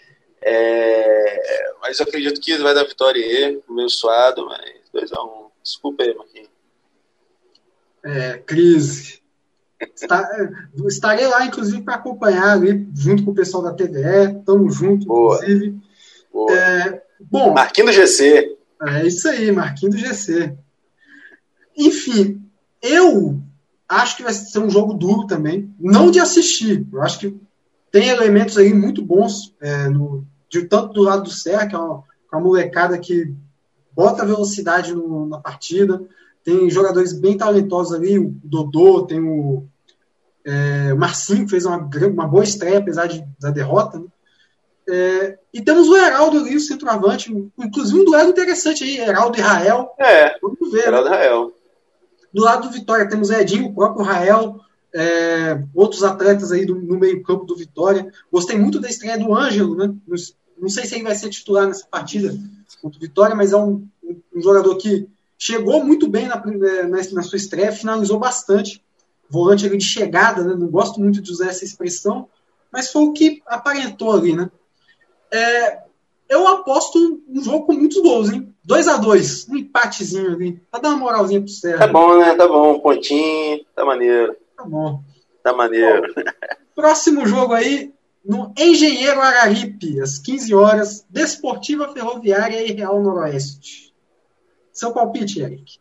É, mas eu acredito que vai dar vitória aí, meio suado, mas dois a um. Desculpa aí, Marquinhos. É, crise. Está, estarei lá, inclusive, para acompanhar ali, junto com o pessoal da T V E. Tamo junto, Boa. inclusive. Boa. É, bom, Marquinhos do G C. É isso aí, Marquinhos do G C. Enfim, eu acho que vai ser um jogo duro também. Não de assistir. Eu acho que tem elementos aí muito bons, é, no, de, tanto do lado do Serra, que é uma, uma molecada que bota velocidade no, na partida. Tem jogadores bem talentosos ali, o Dodô, tem o, é, o Marcinho, que fez uma, uma boa estreia, apesar de, da derrota, né? É, e temos o Heraldo ali, o centroavante, inclusive um duelo interessante aí, Heraldo e Rael. É, vamos ver. Heraldo e né? Rael. Do lado do Vitória temos Edinho, o próprio Rael, é, outros atletas aí do, no meio campo do Vitória. Gostei muito da estreia do Ângelo, né? Não, não sei se ele vai ser titular nessa partida contra o Vitória, mas é um, um jogador que chegou muito bem na, na, na sua estreia, finalizou bastante. Volante ali de chegada, né? Não gosto muito de usar essa expressão, mas foi o que aparentou ali, né? É, eu aposto um, um jogo com muitos gols, hein? dois a dois, um empatezinho ali, pra dar uma moralzinha pro Serra. Tá bom, né? Tá bom, um pontinho, tá maneiro. Tá bom. Tá maneiro. Bom, próximo jogo aí, no Engenheiro Araripe, às quinze horas, Desportiva Ferroviária e Real Noroeste. Seu palpite, Eric?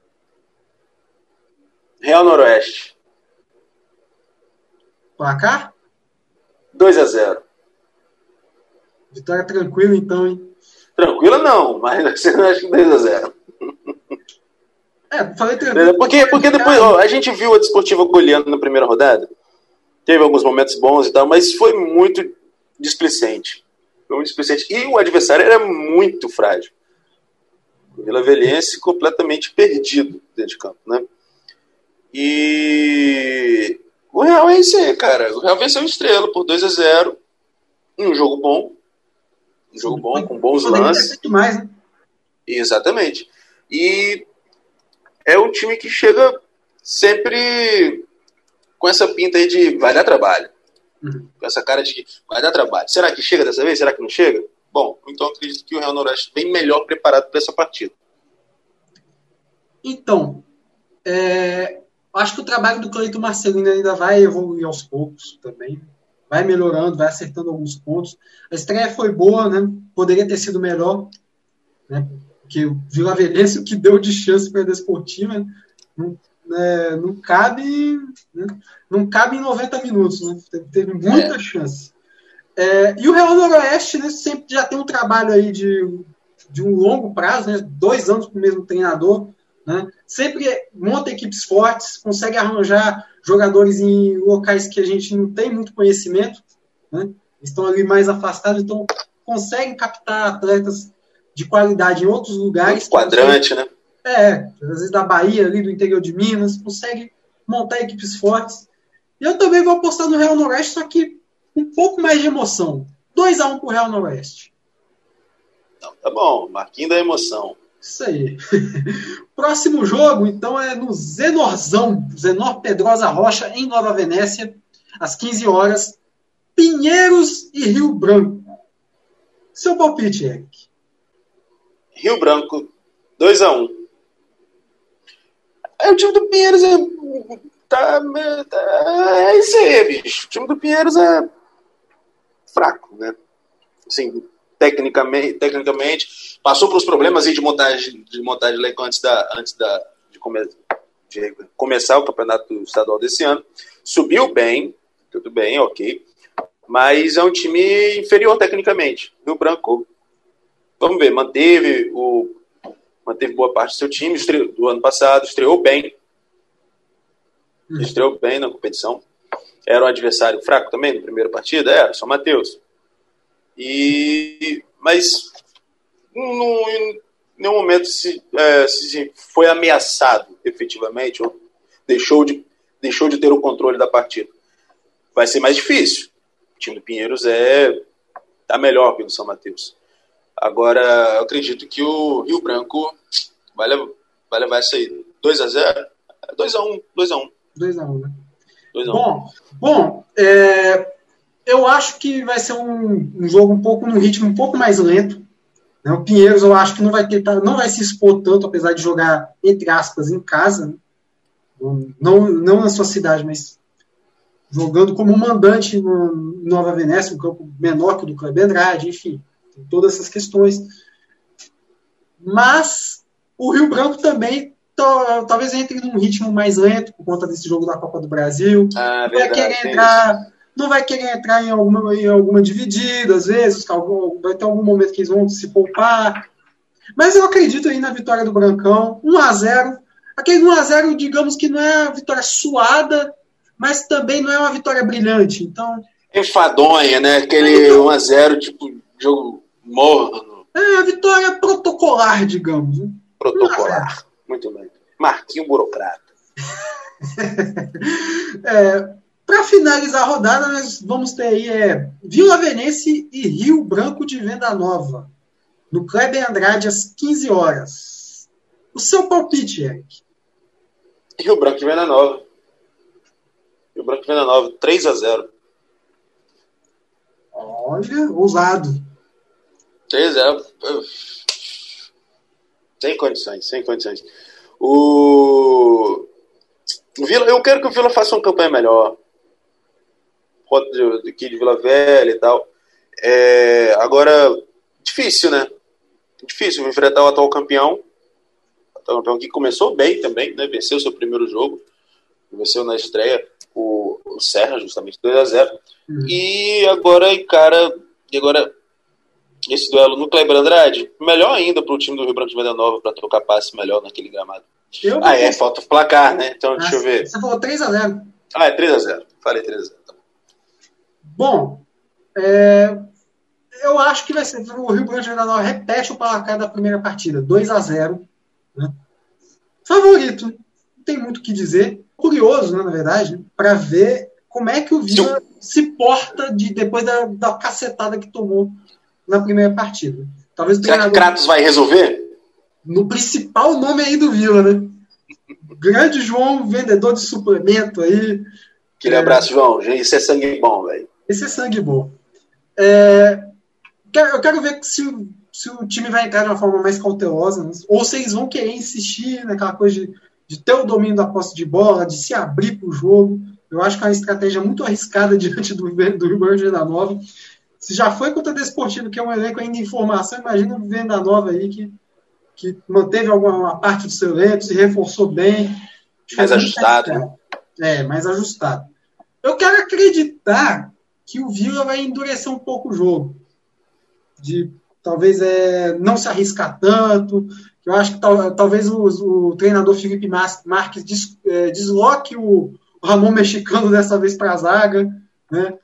Real Noroeste. Placar? dois a zero. Vitória tranquila, então, hein? Tranquila não, mas você não acha que dois a zero. É, falei tranquilo. Porque, porque depois, ó, a gente viu a Desportiva goleando na primeira rodada, teve alguns momentos bons e tal, mas foi muito displicente. Foi muito displicente. E o adversário era muito frágil. O Vila Velhense completamente perdido dentro de campo, né? E o Real é isso aí, cara. O Real venceu o Estrela por dois a zero em um jogo bom. Um jogo bom, com bons lances. Mais, né? Exatamente. E é um time que chega sempre com essa pinta aí de vai dar trabalho. Uhum. Com essa cara de que vai dar trabalho. Será que chega dessa vez? Será que não chega? Bom, então acredito que o Real Noroeste vem melhor preparado para essa partida. Então, é, acho que o trabalho do Cleiton Marcelino ainda vai evoluir aos poucos também. Vai melhorando, vai acertando alguns pontos. A estreia foi boa, né? Poderia ter sido melhor, né? Porque o Vila Velhense, o que deu de chance para a Desportiva, não, né, não cabe, né? Não cabe em noventa minutos, né? Teve, teve muita é. chance. É, e o Real Noroeste, né, sempre já tem um trabalho aí de, de um longo prazo, né? Dois anos com o mesmo treinador, né? Sempre monta equipes fortes, consegue arranjar jogadores em locais que a gente não tem muito conhecimento, né? Estão ali mais afastados, então conseguem captar atletas de qualidade em outros lugares. Um quadrante, né? É, às vezes da Bahia, ali do interior de Minas, consegue montar equipes fortes. E eu também vou apostar no Real Noroeste, só que um pouco mais de emoção. dois a um pro Real Noroeste. Então, tá bom, Marquinhos da emoção. Isso aí. Próximo jogo, então, é no Zenorzão, Zenor Pedrosa Rocha, em Nova Venécia, às quinze horas. Pinheiros e Rio Branco. Seu palpite, Eric. Rio Branco, dois a um. É, o time do Pinheiros é... Tá, tá, é isso aí, bicho. O time do Pinheiros é fraco, né? Assim, tecnicamente, tecnicamente passou pelos problemas aí de montagem de montagem de elenco antes, da, antes da, de, come, de começar o campeonato estadual desse ano. Subiu bem, tudo bem, ok. Mas é um time inferior tecnicamente. Rio Branco, vamos ver, manteve, o, manteve boa parte do seu time estreou, do ano passado, estreou bem. Estreou bem na competição. Era um adversário fraco também na primeira partida? Era, São Mateus. E, mas não, em nenhum momento se, é, se foi ameaçado efetivamente ou deixou de, deixou de ter o controle da partida. Vai ser mais difícil. O time do Pinheiros é tá melhor que o do São Mateus. Agora, eu acredito que o Rio Branco vai levar, vai levar isso aí. dois a zero? dois a um. dois a um. dois a um, né? dois a um. Bom, bom é, eu acho que vai ser um, um jogo um pouco num ritmo um pouco mais lento. Né? O Pinheiros eu acho que não vai tentar, não vai se expor tanto, apesar de jogar, entre aspas, em casa. Né? Não, não na sua cidade, mas jogando como mandante no Nova Venécia, um campo menor que o do Clube Andrade, enfim, tem todas essas questões. Mas o Rio Branco também to, talvez entre num ritmo mais lento por conta desse jogo da Copa do Brasil. Ah, não, vai verdade, querer entrar, não vai querer entrar em alguma, em alguma dividida, às vezes, vai ter algum momento que eles vão se poupar. Mas eu acredito aí na vitória do Brancão, um a zero. Aquele um a zero, digamos que não é uma vitória suada, mas também não é uma vitória brilhante. Então, enfadonha, né? Aquele um a zero, tipo, jogo morno. É a vitória protocolar, digamos. Né? Protocolar. Muito bem. Marquinho burocrata. é, Para finalizar a rodada, nós vamos ter aí é, Vila Venense e Rio Branco de Venda Nova, no Kleber Andrade, às quinze horas. O seu palpite, Eric? Rio Branco de Venda Nova. Rio Branco de Venda Nova, três a zero. Olha, ousado. três a zero. Sem condições, sem condições. O... o Vila, eu quero que o Vila faça uma campanha melhor. Aqui de Vila Velha e tal. É... Agora, difícil, né? Difícil enfrentar o atual campeão. O atual campeão que começou bem também, né? Venceu o seu primeiro jogo. Venceu na estreia o, o Serra, justamente, dois a zero. Uhum. E agora encara... E agora... esse duelo no Kleber Andrade, melhor ainda para o time do Rio Branco de Venda Nova para trocar passe melhor naquele gramado. Eu ah, é, falta o placar, né? Então, ah, deixa eu ver. Você falou três a zero. Ah, é três a zero. Falei três a zero. Tá bom, é, eu acho que vai ser, o Rio Branco de Venda Nova repete o placar da primeira partida, dois a zero. Né? Favorito, não tem muito o que dizer. Curioso, né, na verdade, para ver como é que o Vila se porta de, depois da, da cacetada que tomou na primeira partida. Talvez o Será treinador... que Kratos vai resolver? No principal nome aí do Vila, né? Grande João, vendedor de suplemento aí. Aquele é... abraço, João. Esse é sangue bom, velho. Esse é sangue bom. É... Eu quero ver se, se o time vai entrar de uma forma mais cautelosa, né? Ou se eles vão querer insistir naquela coisa de, de ter o domínio da posse de bola, de se abrir para o jogo. Eu acho que é uma estratégia muito arriscada diante do, do Rio Branco de Venda Nova. Se já foi contra o Desportivo, que é um elenco ainda em formação, imagina o Venda Nova aí, que, que manteve alguma parte do seu elenco, se reforçou bem. Mais ajustado. Né? É, mais ajustado. Eu quero acreditar que o Vila vai endurecer um pouco o jogo. De talvez é, não se arriscar tanto. Eu acho que tal, talvez o, o treinador Felipe Marques des, é, desloque o, o Ramon Mexicano dessa vez para a zaga, né?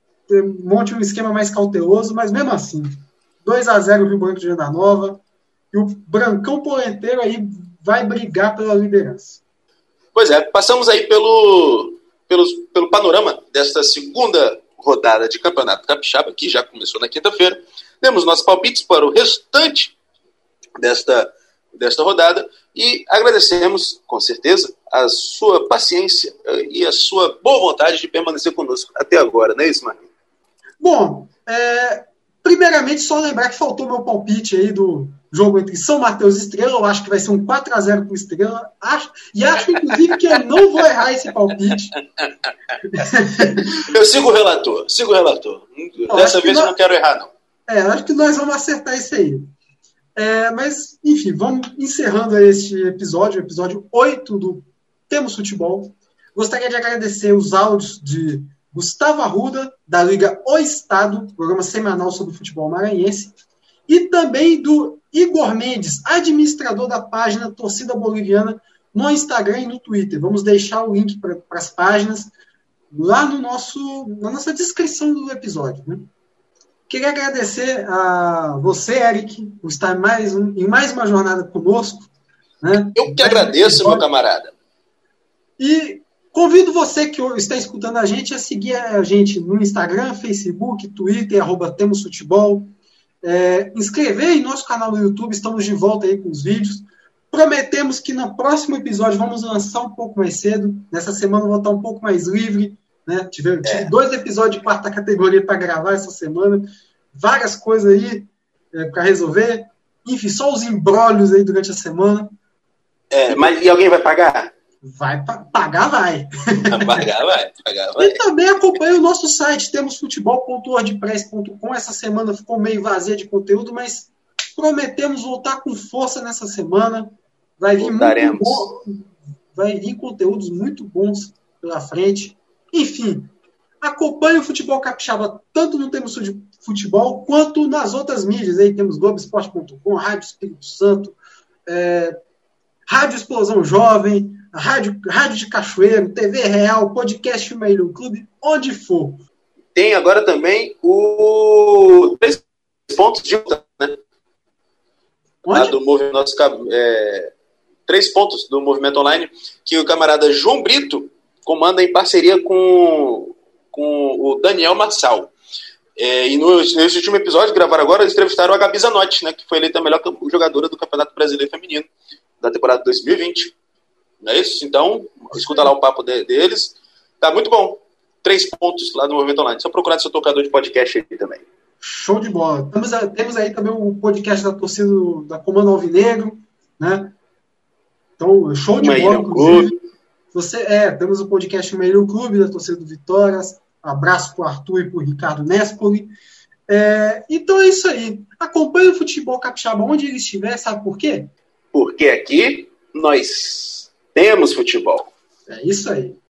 Monte um esquema mais cauteloso, mas mesmo assim, dois a zero o Rio Branco de Venda Nova, e o Brancão Polenteiro aí vai brigar pela liderança. Pois é, passamos aí pelo, pelo, pelo panorama desta segunda rodada de Campeonato Capixaba, que já começou na quinta-feira. Temos nossos palpites para o restante desta desta rodada e agradecemos, com certeza, a sua paciência e a sua boa vontade de permanecer conosco até agora, não é isso, Marquinhos? Bom, é, primeiramente só lembrar que faltou meu palpite aí do jogo entre São Mateus e Estrela. Eu acho que vai ser um quatro a zero para o Estrela, acho, e acho inclusive que eu não vou errar esse palpite. Eu sigo o relator, sigo o relator. Não, Dessa vez nós... eu não quero errar, não. É, acho que nós vamos acertar isso aí. É, mas, enfim, vamos encerrando este episódio, episódio oito do Temos Futebol. Gostaria de agradecer os áudios de Gustavo Arruda, da Liga O Estado, programa semanal sobre futebol maranhense, e também do Igor Mendes, administrador da página Torcida Boliviana, no Instagram e no Twitter. Vamos deixar o link para as páginas lá no nosso, na nossa descrição do episódio, né? Queria agradecer a você, Eric, por estar mais um, em mais uma jornada conosco. Né? Eu que agradeço, meu camarada. E convido você que está escutando a gente a seguir a gente no Instagram, Facebook, Twitter, arroba Temos Futebol. É, inscrever em nosso canal no YouTube, estamos de volta aí com os vídeos. Prometemos que no próximo episódio vamos lançar um pouco mais cedo. Nessa semana eu vou estar um pouco mais livre. Né? Tive, tive é. dois episódios de quarta categoria para gravar essa semana. Várias coisas aí é, para resolver. Enfim, só os embrólios aí durante a semana. É, mas e alguém vai pagar? Vai pagar, vai. Pagar, vai. Pagar, vai. E também acompanha o nosso site, temos futebol ponto wordpress ponto com. Essa semana ficou meio vazia de conteúdo, mas prometemos voltar com força nessa semana. Vai vir, muito bom, vai vir conteúdos muito bons pela frente. Enfim, acompanhe o Futebol Capixaba tanto no Temos Futebol quanto nas outras mídias. Aí temos globo esporte ponto com, Rádio Espírito Santo, é, Rádio Explosão Jovem, Rádio, Rádio de Cachoeiro, T V Real, Podcast Mail Clube, onde for. Tem agora também o Três Pontos de né? Lá do movimento, nosso, é, Três Pontos do Movimento Online, que o camarada João Brito comanda em parceria com, com o Daniel Massal. É, e no, nesse último episódio, gravaram agora, eles entrevistaram a Gabi Zanotti, né, que foi eleita a melhor jogadora do Campeonato Brasileiro Feminino da temporada dois mil e vinte. Não é isso? Então, escuta lá o papo de, deles. Tá muito bom. Três pontos lá no Movimento Online. Só procurar seu tocador de podcast aí também. Show de bola. Temos, temos aí também o podcast da torcida da Comando Alvinegro, né? Então, show de bola, inclusive. Você, é, temos o podcast Meio Clube da torcida do Vitória. Abraço para o Arthur e para o Ricardo Nespoli. É, então é isso aí. Acompanhe o Futebol Capixaba onde ele estiver. Sabe por quê? Porque aqui nós temos futebol. É isso aí.